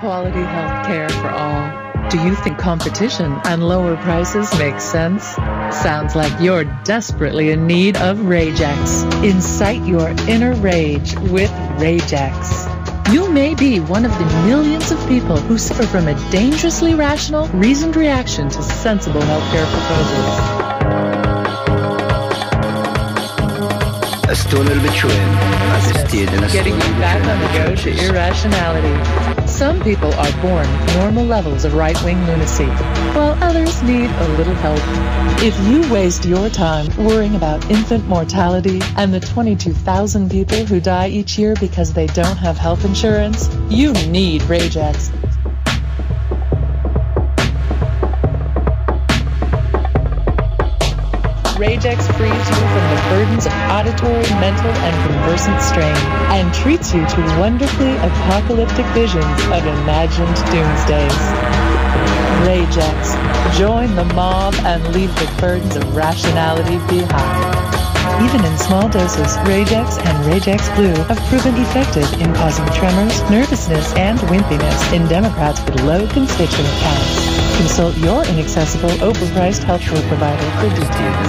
quality health care for all? Do you think competition and lower prices make sense? Sounds like you're desperately in need of Ragex. Incite your inner rage with Ragex. You may be one of the millions of people who suffer from a dangerously rational, reasoned reaction to sensible healthcare proposals. A stoner between Getting you back on the road to irrationality. Some people are born with normal levels of right-wing lunacy, while others need a little help. If you waste your time worrying about infant mortality and the 22,000 people who die each year because they don't have health insurance, you need Ragex. Ragex frees you from the burdens of auditory, mental, and conversant strain and treats you to wonderfully apocalyptic visions of imagined doomsdays. Ragex. Join the mob and leave the burdens of rationality behind. Even in small doses, Ragex and Ragex Blue have proven effective in causing tremors, nervousness, and wimpiness in Democrats with low constituent counts. Consult your inaccessible, overpriced healthcare provider for details.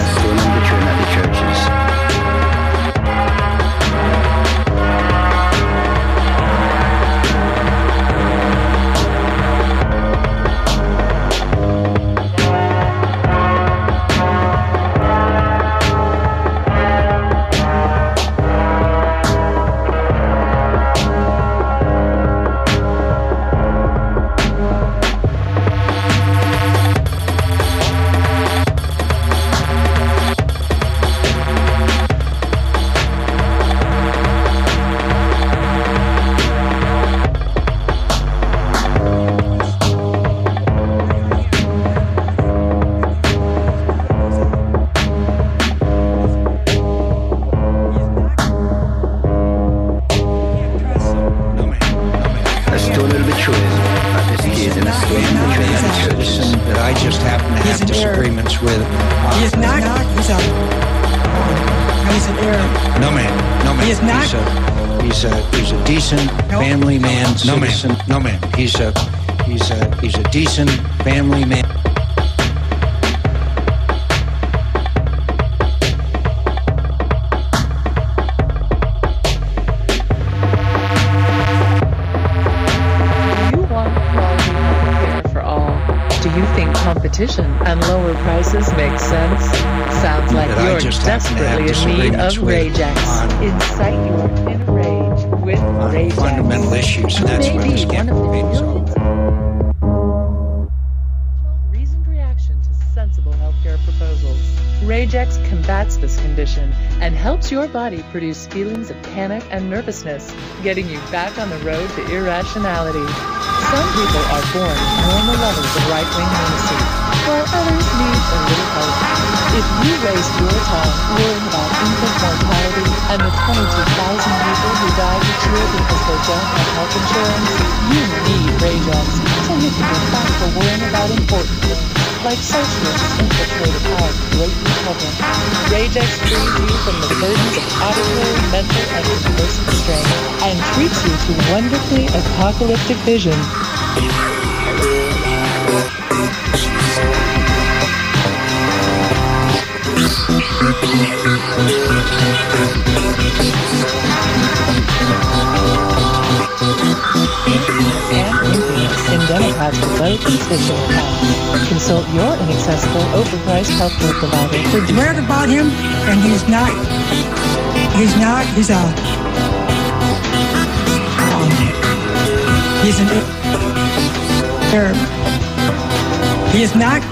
Family man, citizen. No man. He's a decent family man. You want quality health care for all. Do you think competition and lower prices make sense? Sounds like you're desperately in need of Ragex. Incite your inner rage with Ragex. Fundamental issues, and that's where this campaign is all about. Reasoned reaction to sensible healthcare proposals. Ragex combats this condition and helps your body produce feelings of panic and nervousness, getting you back on the road to irrationality. Some people are born with normal levels of right-wing lunacy, while others need a little help. If you waste your time worrying about infant mortality and the 22,000 people who die each year because they don't have health insurance, you need Ragex so you can get back to worrying about important things, like socialists infiltrated our great republic. Ragex frees you from the burdens of auditory, mental, and conversant strain and treats you to wonderfully apocalyptic vision. In Democrats with low constituent counts. Consult your inaccessible, overpriced healthcare provider for details. Read about him, and he's an Arab. He is not.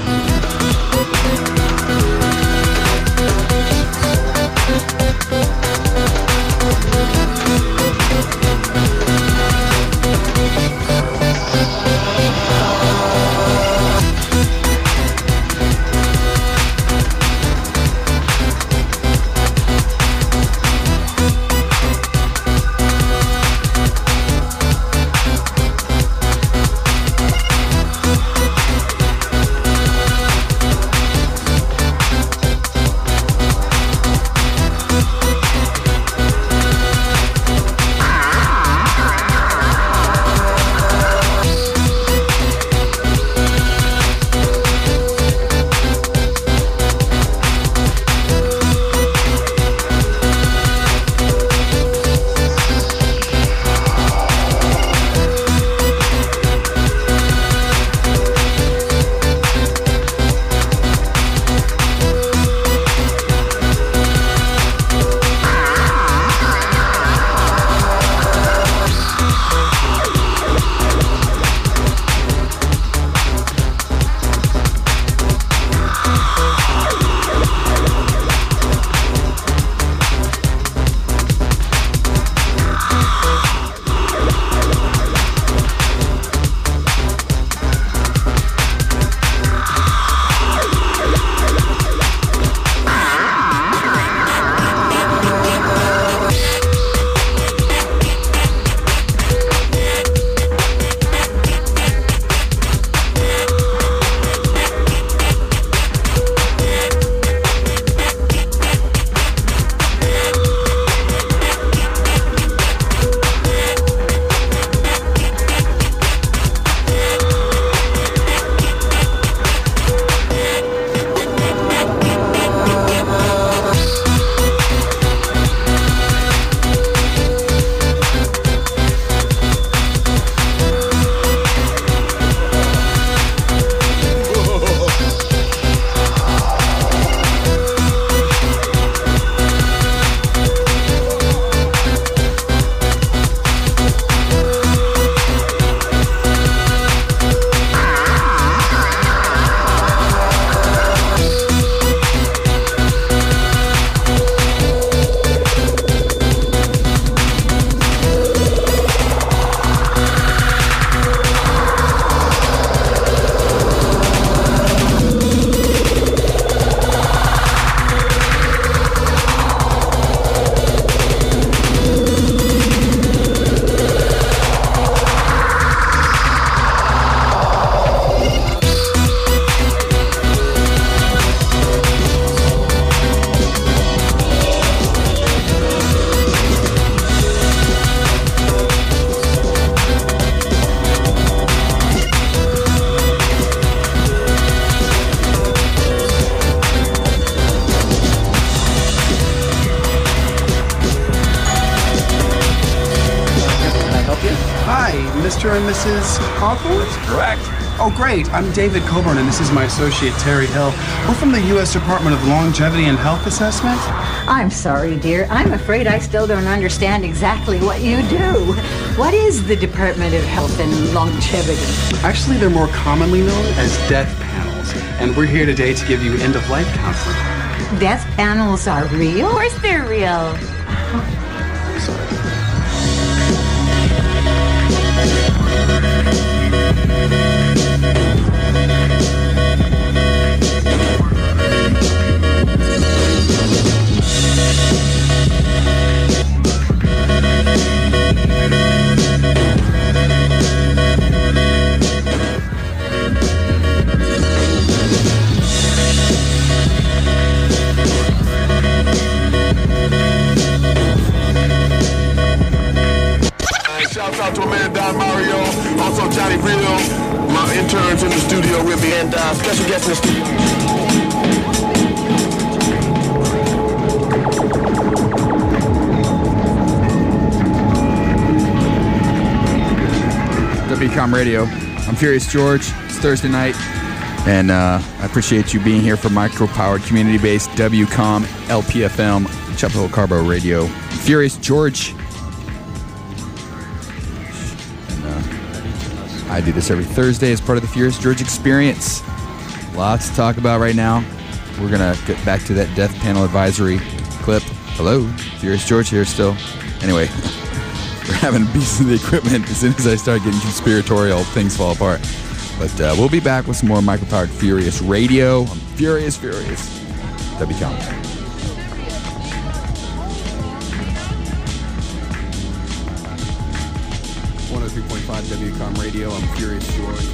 Mr. and Mrs. Hawthorne? That's correct. Oh, great. I'm David Coburn, and this is my associate, Terry Hill. We're from the U.S. Department of Longevity and Health Assessment. I'm sorry, dear. I'm afraid I still don't understand exactly what you do. What is the Department of Health and Longevity? Actually, they're more commonly known as death panels, and we're here today to give you end-of-life counseling. Death panels are real? Of course they're real. Sorry. Shouts out to Amanda Mario, also Johnny Real, my interns in the studio with me, and special guest in the studio. WCOM Radio. I'm Furious George. It's Thursday night, and I appreciate you being here for micro-powered, community-based WCOM LPFM Chapel Hill Carbo Radio. Furious George. I do this every Thursday as part of the Furious George Experience. Lots to talk about right now. We're going to get back to that death panel advisory clip. Hello, Furious George here still. Anyway, we're having a piece of the equipment. As soon as I start getting conspiratorial, things fall apart. But we'll be back with some more micro-powered Furious Radio. I'm Furious. WCOM. 103.5 WCOM Radio. I'm Furious George.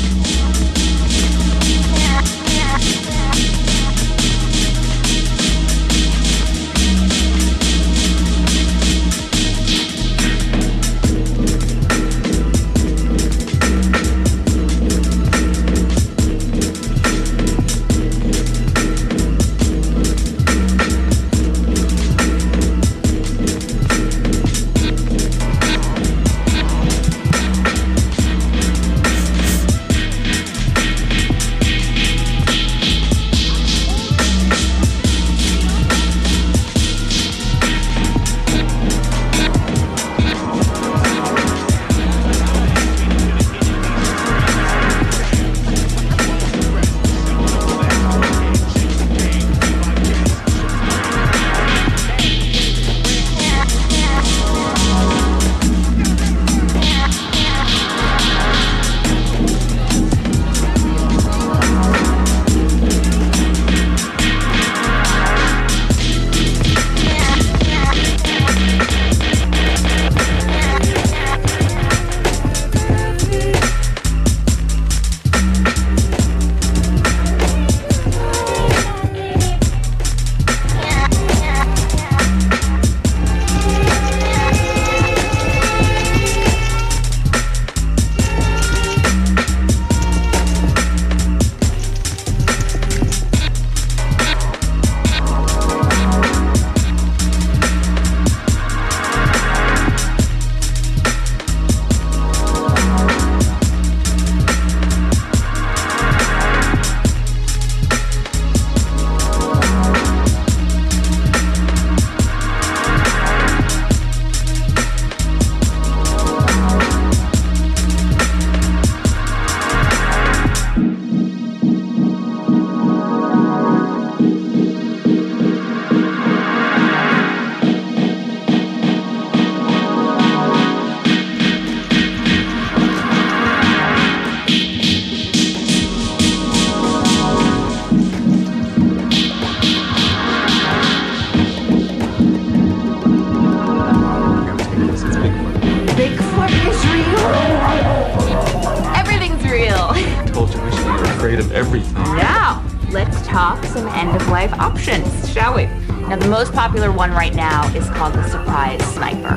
Now, let's talk some end-of-life options, shall we? Now, the most popular one right now is called the Surprise Sniper,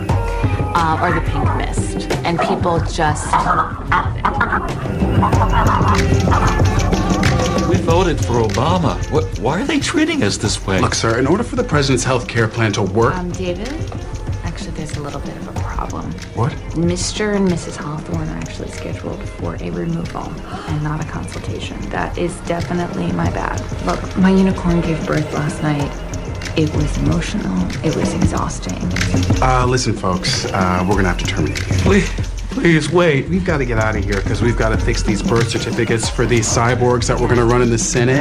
or the Pink Mist, and people just love it. We voted for Obama. Why are they treating us this way? Look, sir, in order for the president's health care plan to work... David, I Actually, there's a little bit of a problem. What? Mr. and Mrs. Hawthorne are actually scheduled for a removal and not a consultation. That is definitely my bad. Look, my unicorn gave birth last night. It was emotional. It was exhausting. Listen, folks, we're gonna have to terminate. Please wait. We've got to get out of here because we've got to fix these birth certificates for these cyborgs that we're gonna run in the Senate.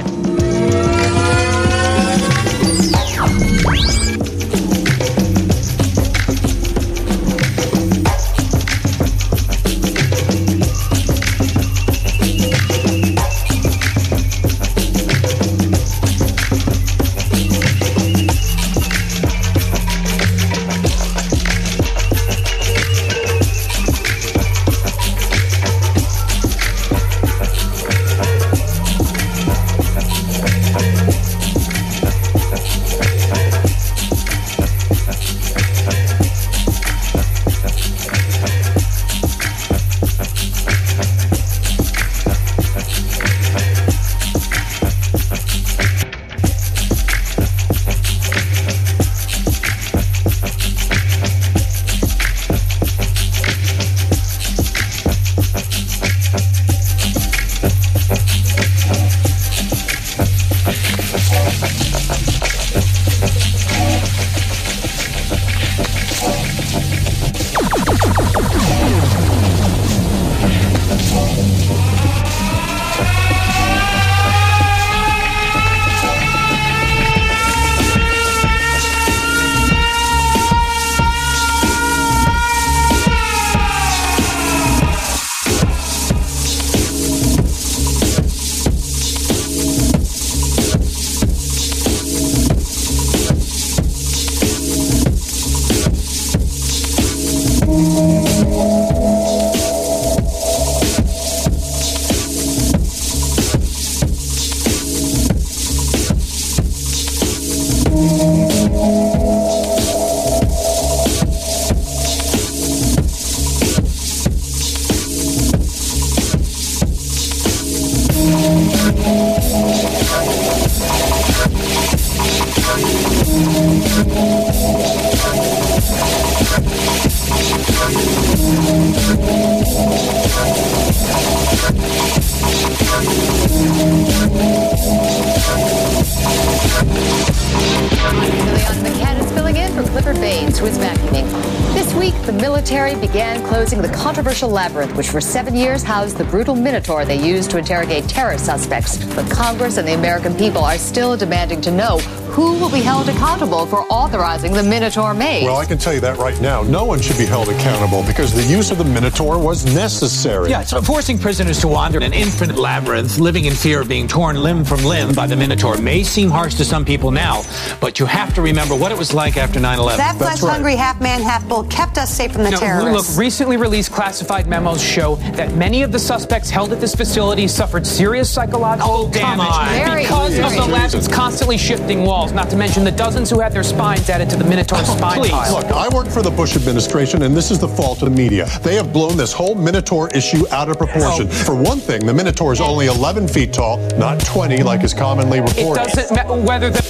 Began closing the controversial labyrinth, which for 7 years housed the brutal Minotaur they used to interrogate terror suspects. But Congress and the American people are still demanding to know who will be held accountable for authorizing the Minotaur maze. Well, I can tell you that right now. No one should be held accountable because the use of the Minotaur was necessary. Yeah, so forcing prisoners to wander an infinite labyrinth, living in fear of being torn limb from limb by the Minotaur may seem harsh to some people now, but you have to remember what it was like after 9/11. That flesh-hungry half-man, half-bull kept us safe from the terrorists. Look, recently released classified memos show that many of the suspects held at this facility suffered serious psychological damage because of the labyrinth's constantly shifting walls, not to mention the dozens who had their spines added to the Minotaur's spine pile. Look, I work for the Bush administration, and this is the fault of the media. They have blown this whole Minotaur issue out of proportion. For one thing, the Minotaur is only 11 feet tall, not 20 like is commonly reported. It doesn't matter whether the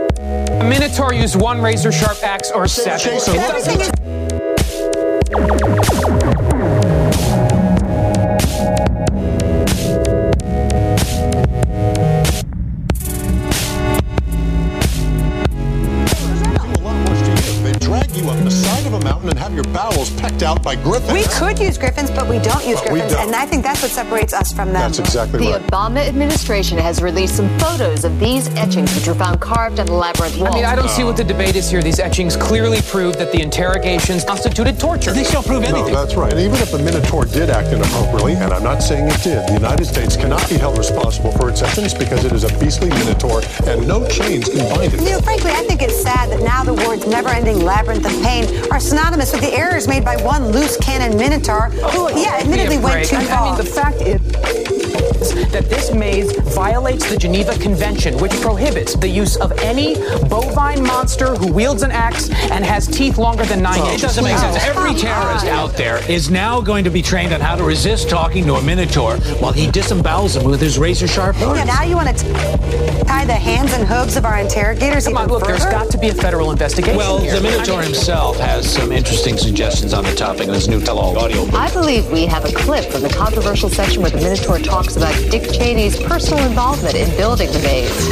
Minotaur used one razor-sharp axe or 7. Jason, and have your bowels pecked out by griffins. We could use griffins, but we don't use griffins, and I think that's what separates us from them. That's exactly right. The Obama administration has released some photos of these etchings, which were found carved on the labyrinth wall. I mean, I don't see what the debate is here. These etchings clearly prove that the interrogations constituted torture. They don't prove anything. No, that's right. And even if the Minotaur did act inappropriately, and I'm not saying it did, the United States cannot be held responsible for its actions because it is a beastly Minotaur, and no chains can bind it. You know, frankly, I think it's sad that now the words never-ending labyrinth of pain are synonymous with the errors made by one loose cannon Minotaur who, admittedly went too far. I mean, the fact is that this maze violates the Geneva Convention, which prohibits the use of any bovine monster who wields an axe and has teeth longer than 9 inches. It doesn't make sense. Every terrorist out there is now going to be trained on how to resist talking to a minotaur while he disembowels them with his razor-sharp horns. Yeah, now you want to tie the hands and hooves of our interrogators Come on, look, there's got to be a federal investigation Well, here. the Minotaur himself has some interesting suggestions on the topic in his new tell-all audio book. I believe we have a clip from the controversial section where the Minotaur talks about Dick Cheney's personal involvement in building the maze.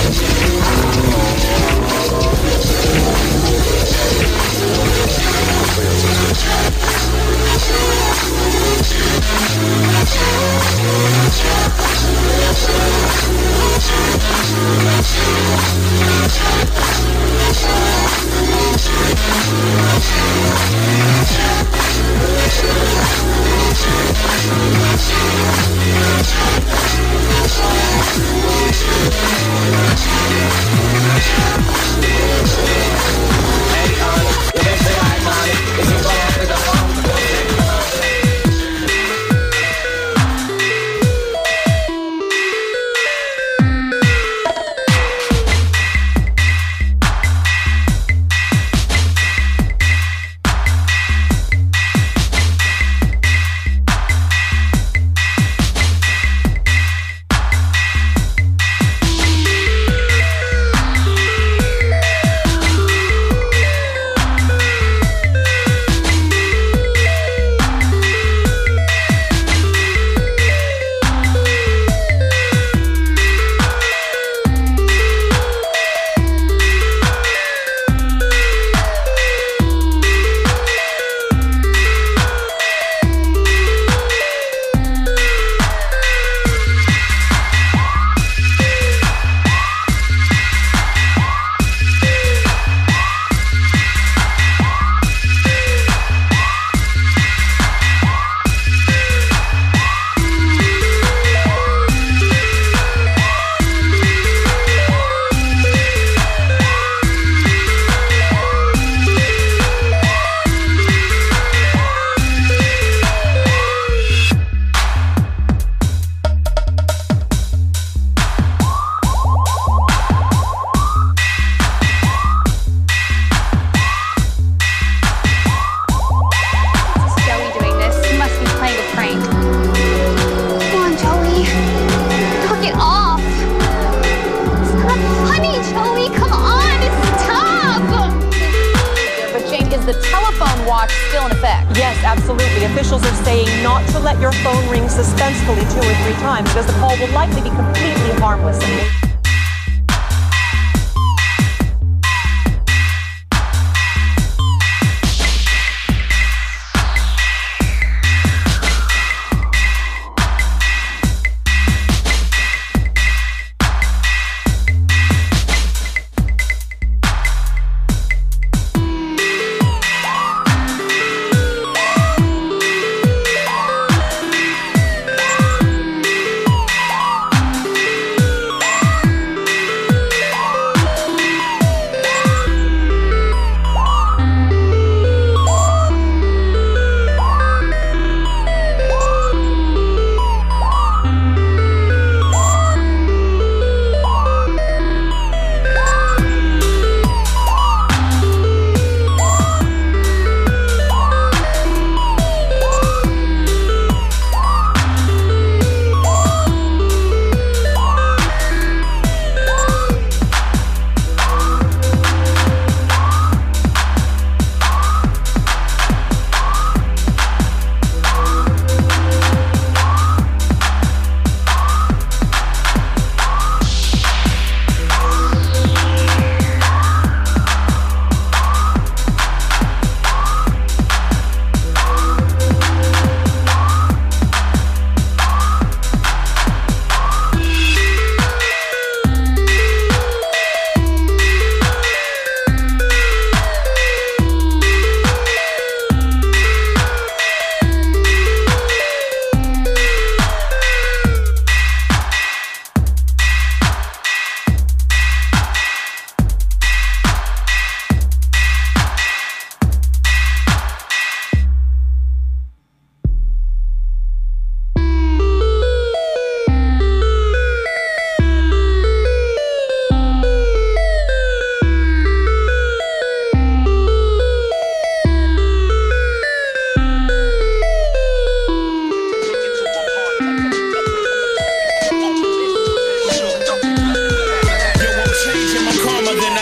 the telephone watch still in effect? Yes, absolutely. Officials are saying not to let your phone ring suspensefully 2 or 3 times because the call will likely be completely harmless.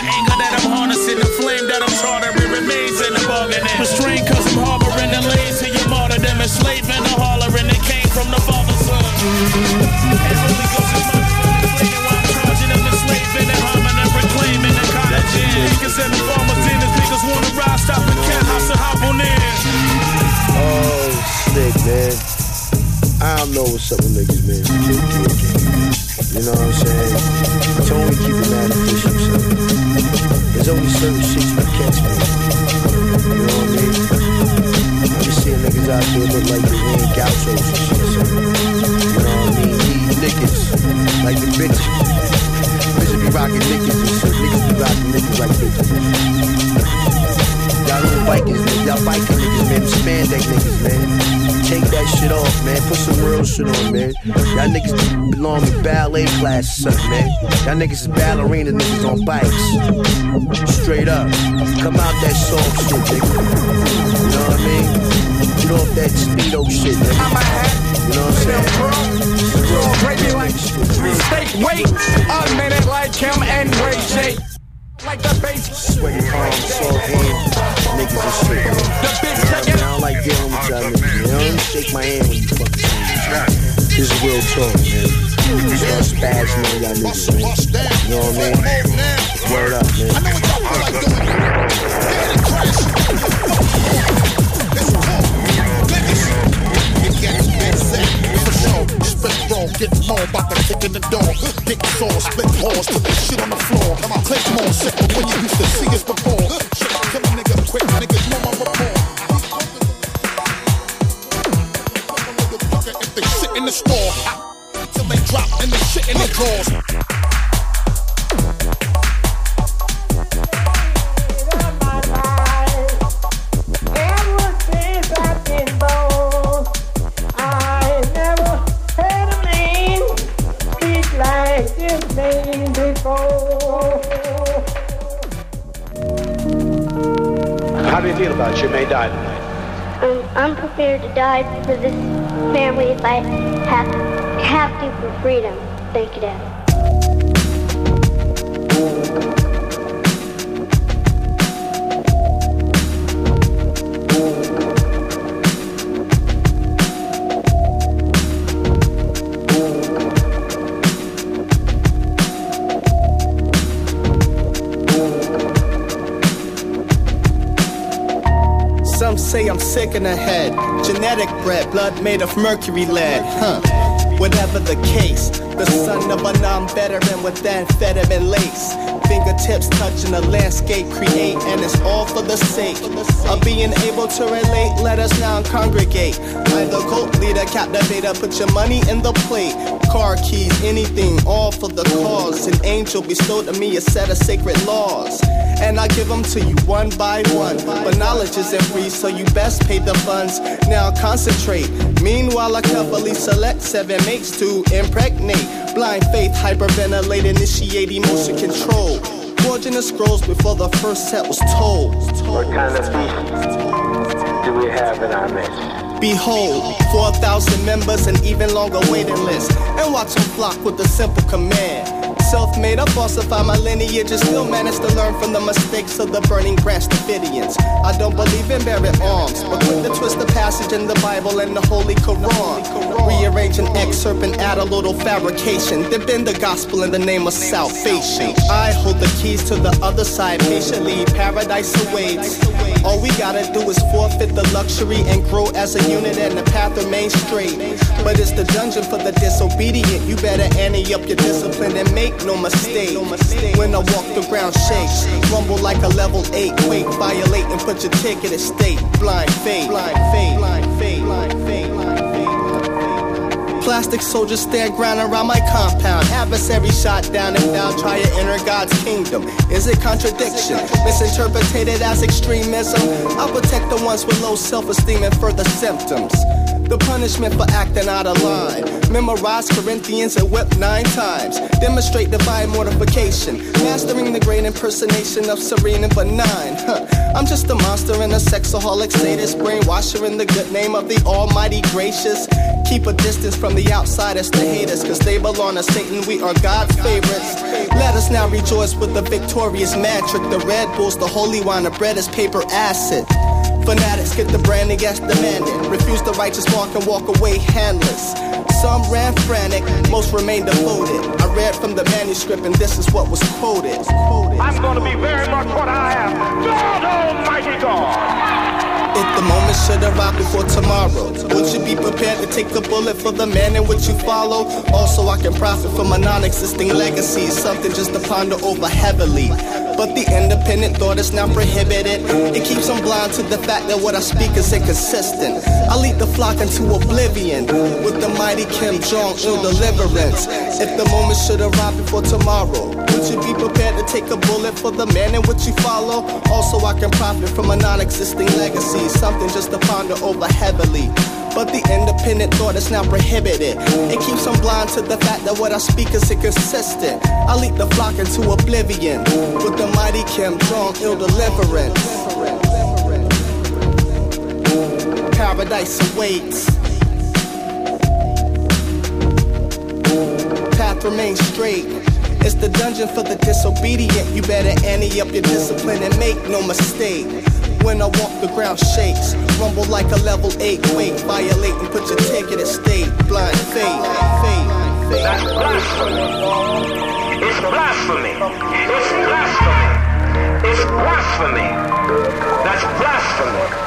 anger that I'm harnessing, the flame that I'm chartering remains in the bargaining. Restrained cause I'm harboring the lays to your martyrdom, enslaving the hollering. It came from the father's son. And Holy Ghost is my flame while I'm charging them, enslaving and harming and reclaiming the cottage in. Niggas and the farmers in, as niggas wanna ride, stop and cat house and hop on in. Oh, sick, man. I don't know what's up with niggas, man. You know what I'm saying? Tony keep it mad official, son. There's only certain shit you catch, man. You know what I mean? I just seeing niggas out there look like they ain't gauchos and shit, son. You know what I mean? These niggas, like the bitches. Bitches be rocking niggas and shit. Niggas be rocking niggas like bitches. Y'all little bikers, man. Y'all biking niggas, man. Spandex niggas, man. Take that shit off, man. Put some real shit on, man. Y'all niggas belong to ballet class or something, man. Y'all niggas is ballerina niggas on bikes. Straight up. Come out that soft shit, nigga. You know what I mean? Get off that speedo shit, nigga. You know what I'm saying? Break me like steak, wait a minute like him and Ray J. Like the bass. Sweaty palms, soft hand. Niggas is straight. I don't like dealing with y'all niggas. You know? Shake my hand when you fucking see me. This is real talk, man. You start spazzing on y'all niggas, man. You know what I mean? Word up, man. I know what y'all feel like Get more about the kick in the door. Dick saw, split paws, put this shit on the floor. Come on, click more, sick when you used to see us before. Shit, kill a nigga quick, niggas know my rapport. If they sit in the store, till they drop and they shit in their drawers. How do you feel about it? You may die tonight. I'm prepared to die for this family if I have to for freedom. Thank you, Dad. Some say I'm sick in the head. Genetic bred, blood made of mercury lead. Whatever the case, the son of a non-veteran with amphetamine lace. Fingertips touching the landscape, create, and it's all for the sake of being able to relate. Let us now congregate. I'm the cult leader, captivator, put your money in the plate. Car keys, anything, all for the cause. An angel bestowed to me a set of sacred laws, and I give them to you one by one. But knowledge isn't free, so you best pay the funds. Now concentrate. Meanwhile, I carefully select 7 mates to impregnate. Blind faith, hyperventilate, initiate emotion control. Forging the scrolls before the first set was told. What kind of beast do we have in our midst? Behold, 4,000 members and even longer waiting list. And watch them flock with a simple command. Self-made, I falsify my lineage and still manage to learn from the mistakes of the burning branch Davidians. I don't believe in bearing arms, but quick to twist the passage in the Bible and the Holy Quran. Rearrange an excerpt and add a little fabrication, then bend the gospel in the name of salvation. I hold the keys to the other side patiently, paradise awaits. All we gotta do is forfeit the luxury and grow as a unit, and the path remains straight. But it's the dungeon for the disobedient. You better ante up your discipline and make no mistake. When I walk, the ground shakes. Rumble like a level 8 quake. Violate and put your ticket at stake. Blind faith. Blind faith. Blind faith. Blind faith. Plastic soldiers stand ground around my compound. Adversary shot down and found. Try to enter God's kingdom. Is it contradiction? Misinterpreted as extremism? I'll protect the ones with low self-esteem and further symptoms. The punishment for acting out of line. Memorize Corinthians and whip 9 times. Demonstrate divine mortification. Mastering the great impersonation of serene and benign. I'm just a monster and a sexaholic sadist. Brainwasher in the good name of the almighty gracious. Keep a distance from the outsiders, the haters, cause they belong to Satan. We are God's favorites. Let us now rejoice with the victorious notorious man trick the Red Bulls, the holy wine, the bread is paper acid. Fanatics get the branding as demanded. Refuse the righteous mark and walk away handless. Some ran frantic, most remained devoted. I read from the manuscript and this is what was quoted. I'm gonna be very much what I am. God Almighty God! If the moment should arrive before tomorrow, would you be prepared to take the bullet for the man in which you follow? Also, I can profit from a non-existing legacy, something just to ponder over heavily. But the independent thought is now prohibited. It keeps them blind to the fact that what I speak is inconsistent. I lead the flock into oblivion with the mighty Kim Jong-il deliverance. If the moment should arrive before tomorrow, would you be prepared to take a bullet for the man in which you follow? Also, I can profit from a non-existing legacy, something just to ponder over heavily. But the independent thought is now prohibited. It keeps them blind to the fact that what I speak is inconsistent. I lead the flock into oblivion with the mighty Kim Jong-il deliverance. Paradise awaits. Path remains straight. It's the dungeon for the disobedient. You better ante up your discipline and make no mistake. When I walk, the ground shakes. Rumble like a level 8 quake. Violate and put your ticket at stake. Blind faith. That's blasphemy. It's blasphemy. It's blasphemy. It's blasphemy. That's blasphemy.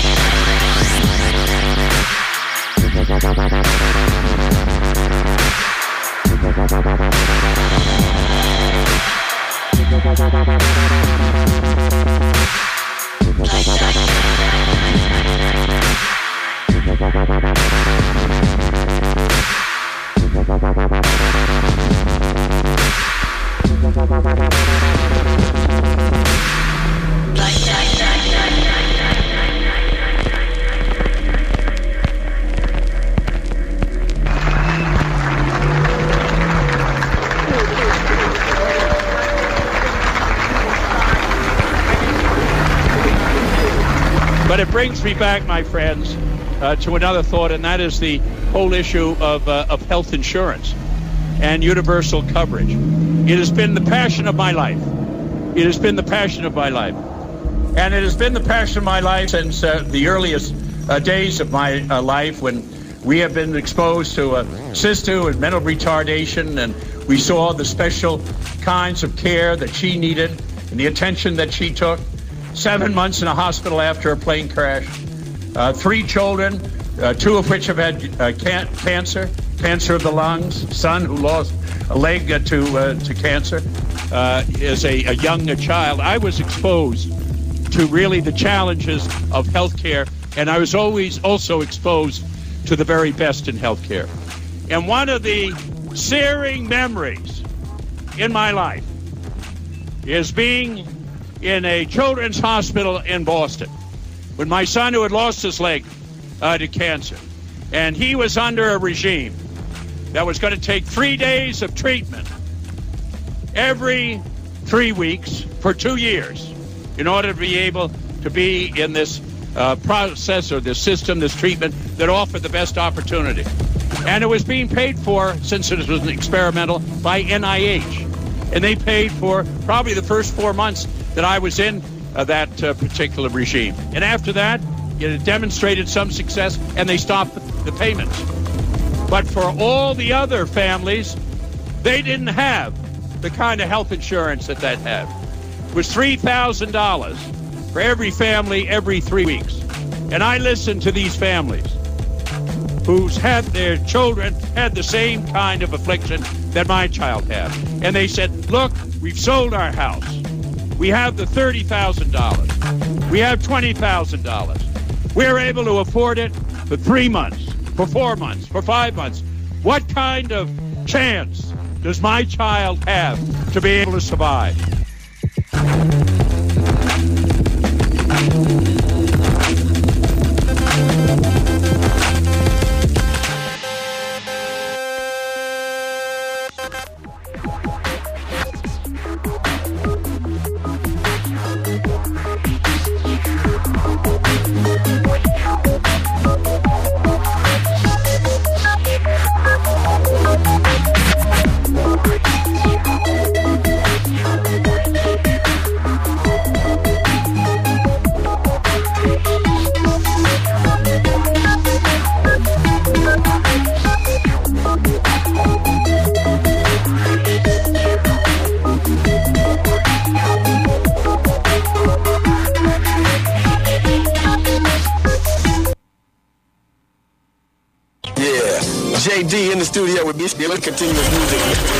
But it brings me back, my friends, to another thought, and that is the whole issue of health insurance and universal coverage. It has been the passion of my life. It has been the passion of my life. And it has been the passion of my life since the earliest days of my life, when we have been exposed to Sistu and mental retardation, and we saw the special kinds of care that she needed and the attention that she took. 7 months in a hospital after a plane crash. 3 children, 2 of which have had cancer of the lungs. Son who lost a leg to cancer as a young child. I was exposed to really the challenges of healthcare, and I was always also exposed to the very best in healthcare. And one of the searing memories in my life is being in a children's hospital in Boston when my son, who had lost his leg to cancer, and he was under a regime that was going to take 3 days of treatment every 3 weeks for 2 years in order to be able to be in this process or this system, this treatment that offered the best opportunity. And it was being paid for, since it was experimental, by NIH. And they paid for probably the first 4 months that I was in that particular regime. And after that, it demonstrated some success, and they stopped the payments. But for all the other families, they didn't have the kind of health insurance that had. It was $3,000 for every family every 3 weeks. And I listened to these families who's had their children had the same kind of affliction that my child had. And they said, look, we've sold our house. We have the $30,000. We have $20,000. We're able to afford it for 3 months, for 4 months, for 5 months. What kind of chance does my child have to be able to survive? JD in the studio with me. Let's continue this music.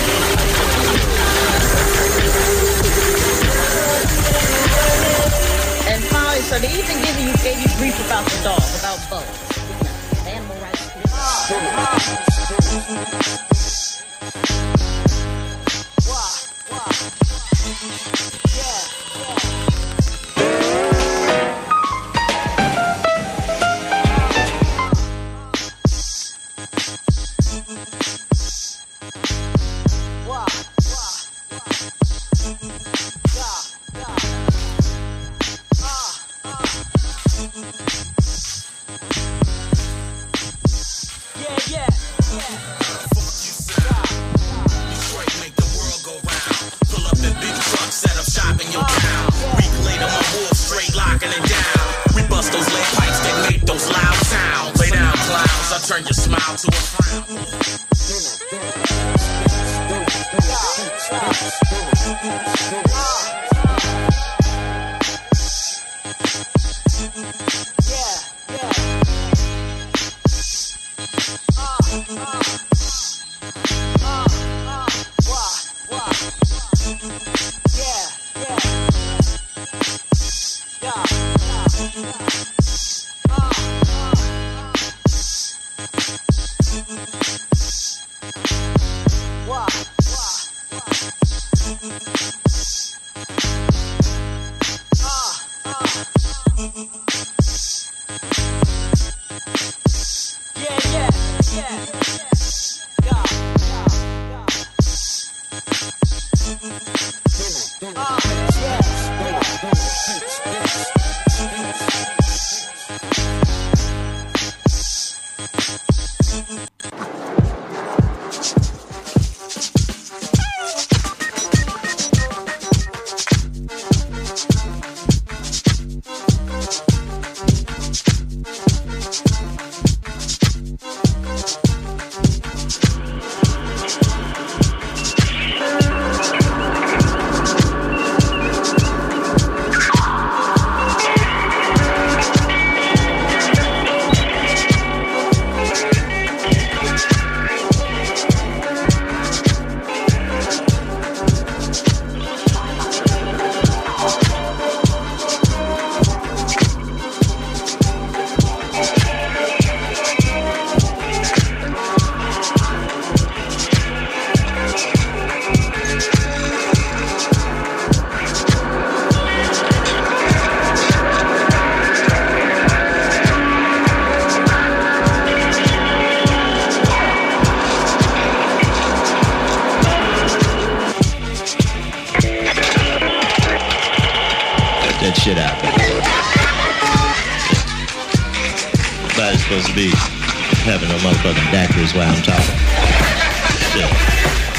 And Polly, so they even gave you grief about the dog, about Bo. Animal rights. Set up shop in your Everybody's supposed to be having a motherfucking daiquiris while I'm talking. Shit.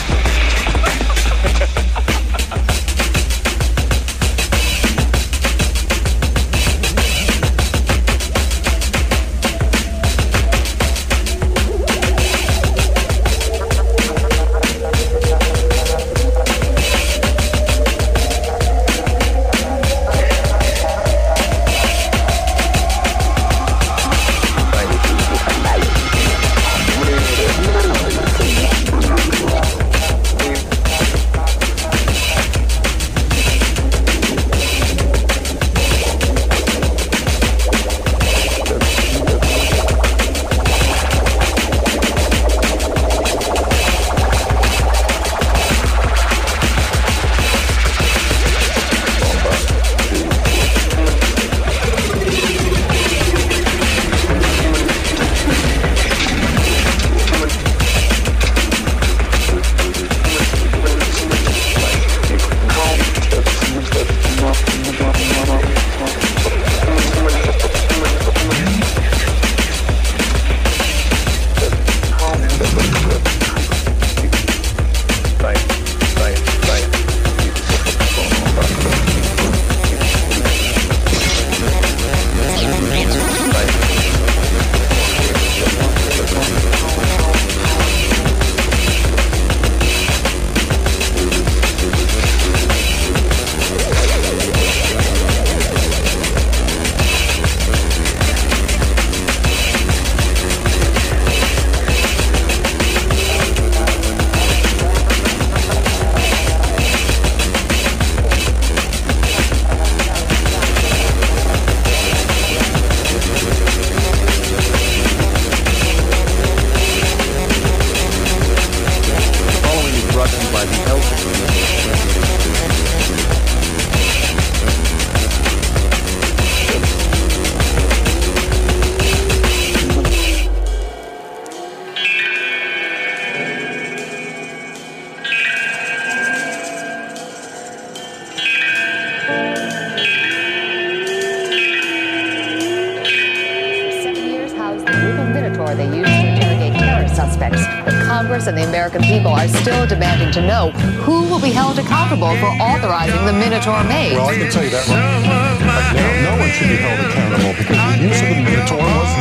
They used to interrogate terror suspects. But Congress and the American people are still demanding to know who will be held accountable for authorizing the Minotaur maze. Well, I can tell you that right now. No one should be held accountable because the use of the Minotaur was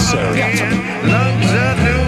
necessary.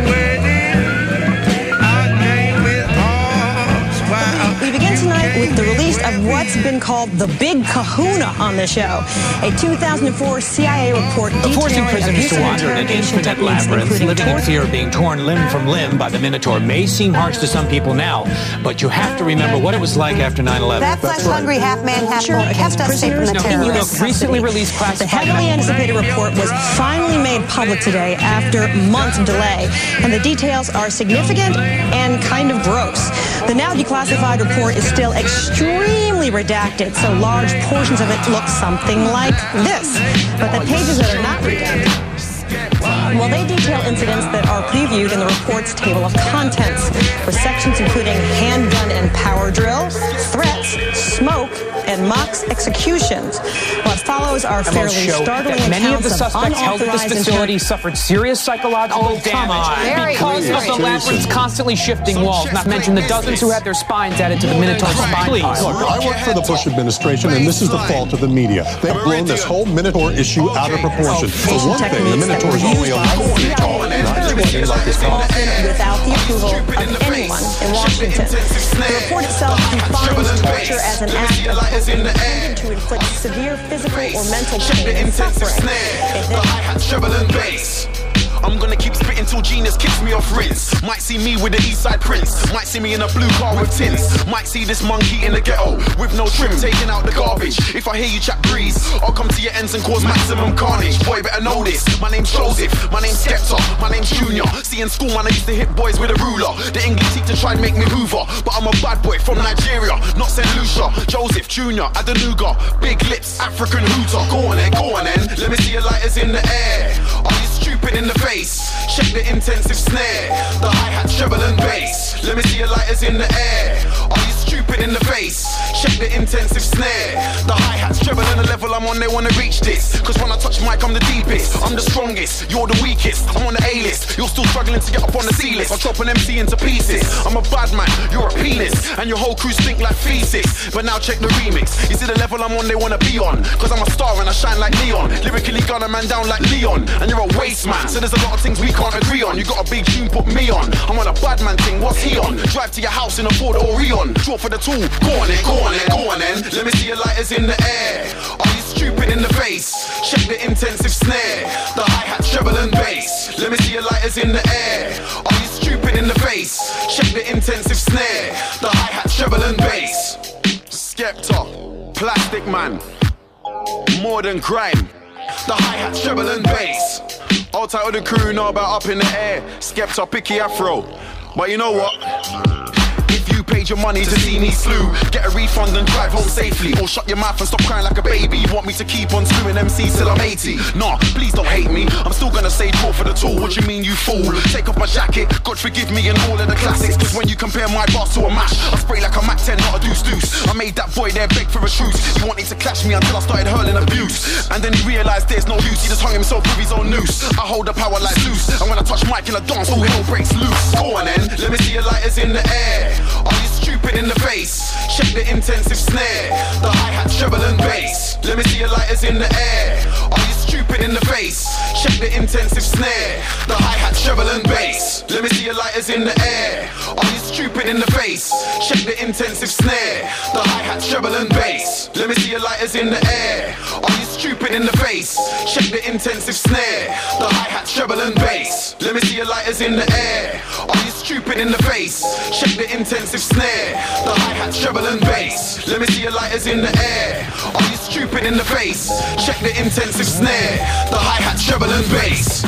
We begin tonight with the release of what's been called the Big Kahuna on the show, a 2004 CIA report Forcing detailing prisoners to abusive wander in an interrogation infinite techniques, labyrinth, including living in torture. fear of being torn limb from limb by the Minotaur may seem harsh to some people now, but you have to remember what it was like after 9/11. That flesh-hungry half-man, half-bull kept us safe from the terrorists. Recently released The classified heavily anticipated report was finally made public today after months of delay, and the details are significant and kind of gross. The now declassified report is still extremely redacted, so large portions of it look something like this. But the pages that are not redacted, well, they detail incidents that are previewed in the report's table of contents, with sections including handgun and power drill, threats, smoke, and mock executions. What follows are fairly startling that many of the accounts of suspects held at this unauthorized facility suffered serious psychological damage because of the labyrinth's constantly shifting walls, not to mention the dozens who had their spines added to the Minotaur spine. Look, I work for the Bush administration, and this is the fault of the media. They've blown this whole Minotaur issue out of proportion. For one thing, the Minotaur is only 11 feet tall, not 20 like it's called. Often without the approval of anyone in Washington. The report itself defines torture as an act of intended to inflict severe physical or mental pain and suffering. I'm gonna keep spitting till genius kicks me off rinse. Might see me with the Eastside Prince. Might see me in a blue car with tints. Might see this monkey in the ghetto with no trim, taking out the garbage. If I hear you chat breeze, I'll come to your ends and cause maximum carnage. Boy, better know this. My name's Joseph, my name's Skepta, my name's Junior. See, in school, man, I used to hit boys with a ruler. The English teacher tried to make me Hoover, but I'm a bad boy from Nigeria, not St. Lucia. Joseph, Junior, Adenuga, big lips, African hooter. Go on then, let me see your lighters in the air. Are you stupid in the face? Check the intensive snare, the hi-hat, treble and bass. Let me see your lighters in the air. Are you stupid in the face? Check the intensive snare. The hi-hat's treble and the level I'm on, they wanna reach this. Cause when I touch mic, I'm the deepest, I'm the strongest, you're the weakest. I'm on the A-list, you're still struggling to get up on the C-list. I'll chop an MC into pieces. I'm a bad man, you're a penis, and your whole crew stink like feces. But now check the remix. You see the level I'm on, they wanna be on. Cause I'm a star and I shine like neon. Lyrically gun a man down like Leon. And you're a waste man, so there's a lot of things we can't agree on. You got a big tune, put me on. I'm on a bad man thing, what's he on? Drive to your house in a Ford Orion. Draw for the tool, go on then, go on then, go on then. Let me see your lighters in the air. Are you stupid in the face? Check the intensive snare. The hi-hat, treble and bass. Let me see your lighters in the air. Are you stupid in the face? Check the intensive snare. The hi-hat, treble and bass. Skepta, Plastic Man, more than grime. The hi-hat, treble and bass. All tight of the crew know about up in the air. Skepta, Picky Afro. But you know what? If you paid your money to see me slew, get a refund and drive home safely. Or shut your mouth and stop crying like a baby. You want me to keep on screwing MCs till I'm 80? Nah, please don't hate me. I'm still gonna say draw for the tool. What you mean you fool? Take off my jacket, God forgive me and all of the classics. Cause when you compare my bars to a mash, I spray like a Mac 10, not a deuce. I made that boy there beg for a truce. He wanted to clash me until I started hurling abuse. And then he realised there's no use. He just hung himself with his own noose. I hold the power like Zeus. And when I touch mic in a dance, all hell breaks loose. Go on then, let me see your lighters in the air. Are you stupid in the face? Check the intensive snare. The hi-hat, treble and bass. Let me see your lighters in the air. Are you stupid in the face? Check the intensive snare. The hi-hat, treble and bass. Let me see your lighters in the air. Are you stupid in the face? Check the intensive snare. The hi-hat, treble and bass. Let me see your lighters in the air. Are you stupid in the face? Check the intensive snare. The hi-hat, treble and bass. Let me see your lighters in the air. Are you stupid in the face? Check the intensive snare. The hi-hat, treble and bass. Let me see your lighters in the air. Are you stupid in the face? Check the intensive snare. The hi-hat, treble and bass.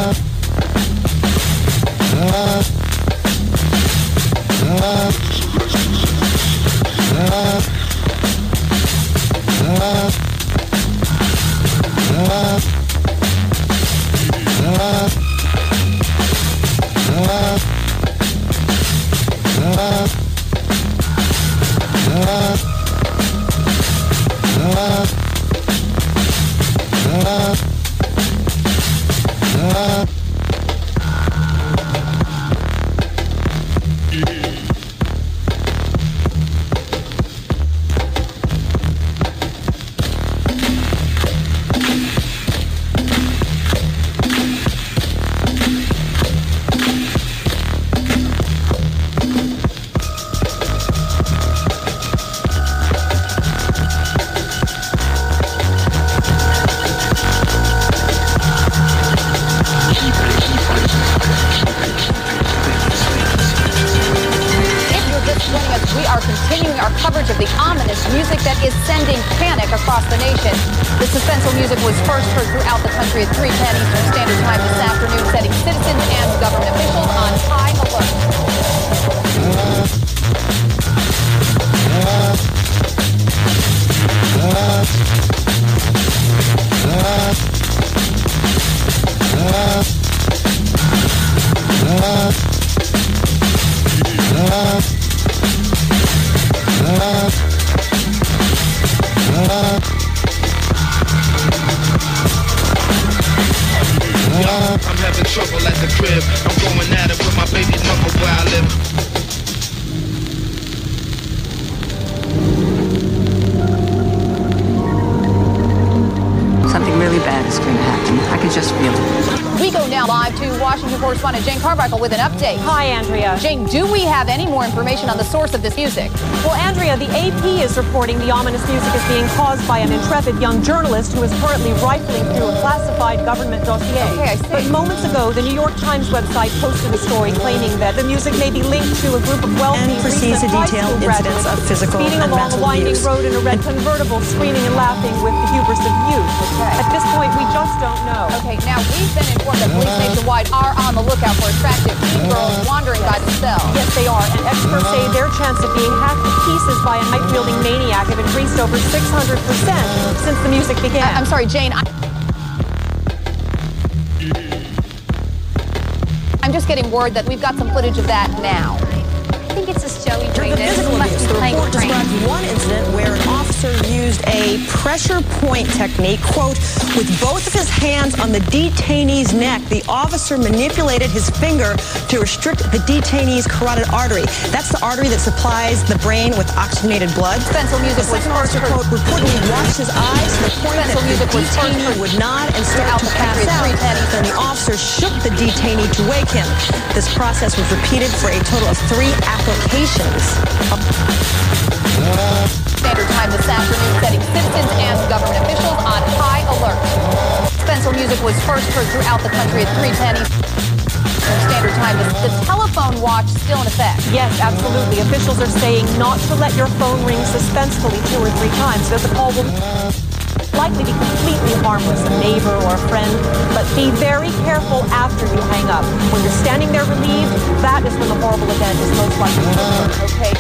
With an update. Hi, Andrea. Jane, do we have any more information on the source of this music? Well, Andrea, the AP is reporting the ominous music is being caused by an intrepid young journalist who is currently rifling through a classified government dossier. Okay, I see. But moments ago, the New York Times website posted a story claiming that the music may be linked to a group of wealthy and proceeds to detail incidents of physical speeding and along a mental winding abuse. road in a red convertible, screaming and laughing with the hubris of youth. Okay. At this point, we just don't know. Okay, now we've been informed that police nationwide are on the lookout for attractive teen girls wandering by themselves. Yes, they are. And experts say their chance of being hacked to pieces by a knife-wielding maniac have increased over 600% since the music began. I'm sorry, Jane. I'm just getting word that we've got some footage of that now. think it's just Joey doing The this. physical He must abuse. be The playing report with brains. describes one incident where an officer used a pressure point technique, quote, with both of his hands on the detainee's neck. The officer manipulated his finger to restrict the detainee's carotid artery. That's the artery that supplies the brain with oxygenated blood. Pencil music The was second first officer, heard. quote, reportedly watched his eyes to the point Pencil that music the was first detainee heard. would nod and start Throughout to the pass country, out. 3 pennies. Then the officer shook the detainee to wake him. This process was repeated for a total of 3 applications. Standard Time this afternoon, setting citizens and government officials on high alert. Pencil music was first heard throughout the country at 3 pennies. Standard Time, the telephone watch still in effect. Yes, absolutely. Officials are saying not to let your phone ring suspensefully 2 or 3 times, because the call will likely be completely harmless, a neighbor or a friend. But be very careful after you hang up. When you're standing there relieved, that is when the horrible event is most likely to occur. Okay?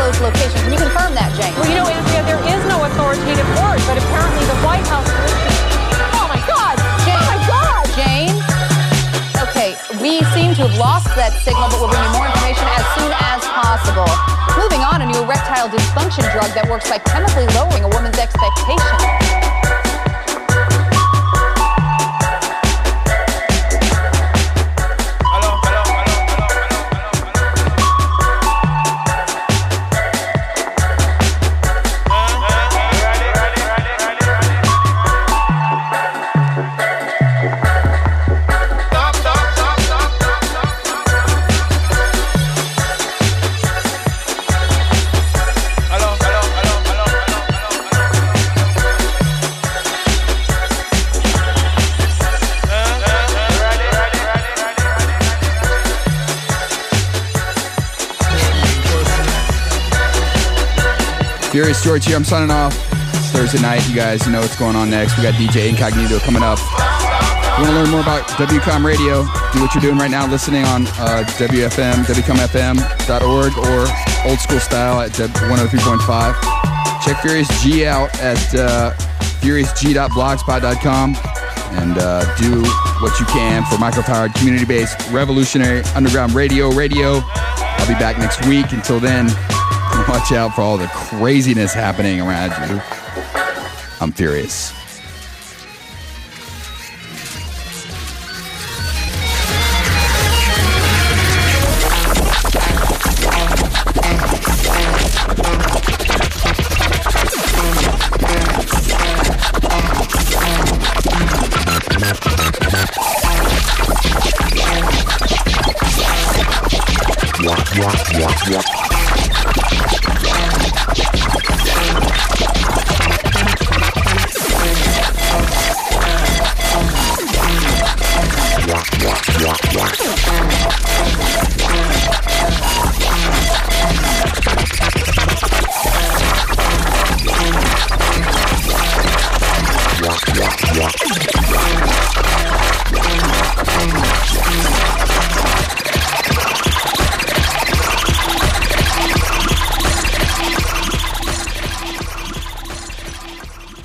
undisclosed location. Can you confirm that, Jane? Well, Andrea, there is no authoritative word, but apparently the White House... Oh, my God! Jane. Oh, my God! Jane? Okay, we seem to have lost that signal, but we'll bring you more information as soon as possible. Moving on, a new erectile dysfunction drug that works by chemically lowering a woman's expectation. Furious George here. I'm signing off. It's Thursday night. You guys know what's going on next. We got DJ Incognito coming up. If you want to learn more about WCOM Radio, do what you're doing right now, listening on WFM, WCOMFM.org, or old school style at 103.5. Check Furious G out at furiousg.blogspot.com and do what you can for micro-powered, community-based, revolutionary underground radio. I'll be back next week. Until then, watch out for all the craziness happening around you. I'm furious. Rock.